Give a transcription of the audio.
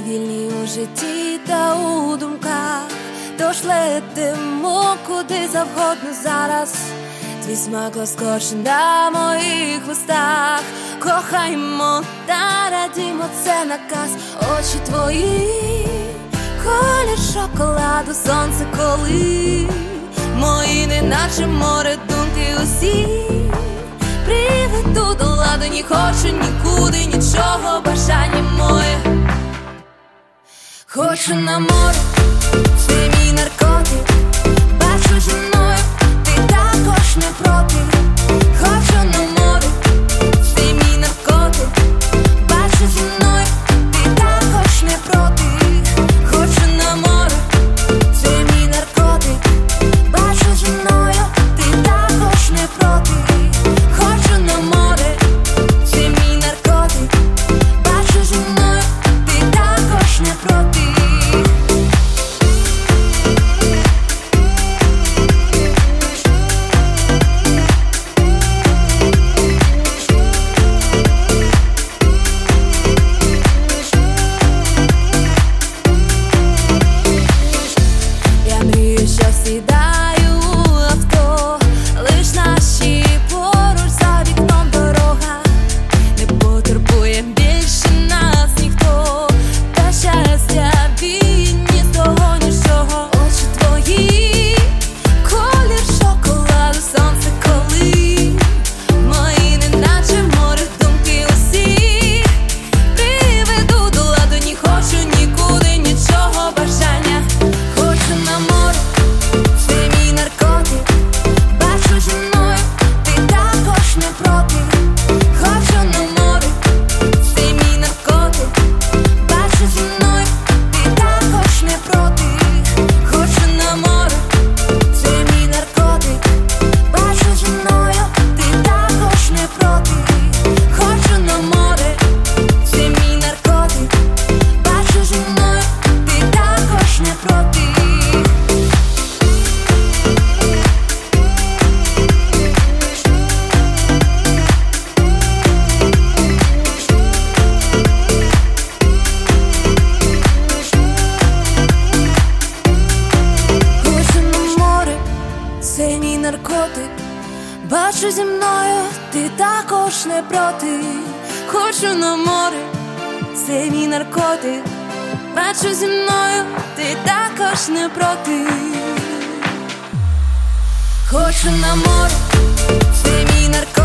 вільні у житті та у думках, тож летимо куди завгодно зараз. Твій смак лоскоче на моїх вустах. Кохаймо та радімо, це наказ. Очі твої, колір шоколаду, сонце коли мої, неначе море, думки усі приведу до ладу, не хочу нікуди, нічого, бажання моє. Хочу на море, це мій наркотик. Бачу зі мною, ти також не проти. Хочу на море, це мій наркотик. Бачу зі мною, ти також не проти. Хочу на море, це мій наркотик. Бачу зі мною, ти також не проти. Хочу на море, це мій наркотик. Бачу зі мною, ти також не проти. Сідаю у авто, лиш наші поруч, за вікном дорога. Не потурбує більше нас ніхто, та щастя вільні з того нічого. Очі твої, колір шоколаду, сонце коли мої, неначе море, думки усі приведу до ладу, не хочу нікуди, нічого, бажання. Хочу на море, це мій наркотик. Бачу зі мною, ти також не проти. Хочу на море, це мій наркотик. Бачу зі мною, ти також не проти. Хочу на море, це мій наркотик. Бачу зі мною, ти також не проти. Хочу на море, це мій наркотик. Бачу зі мною, ти також не проти. Це мій наркотик, бачу зі мною, ти також не проти. Хочу на море, це мій наркотик. Бачу зі мною, ти також не проти. Хочу на море, це мій наркотик.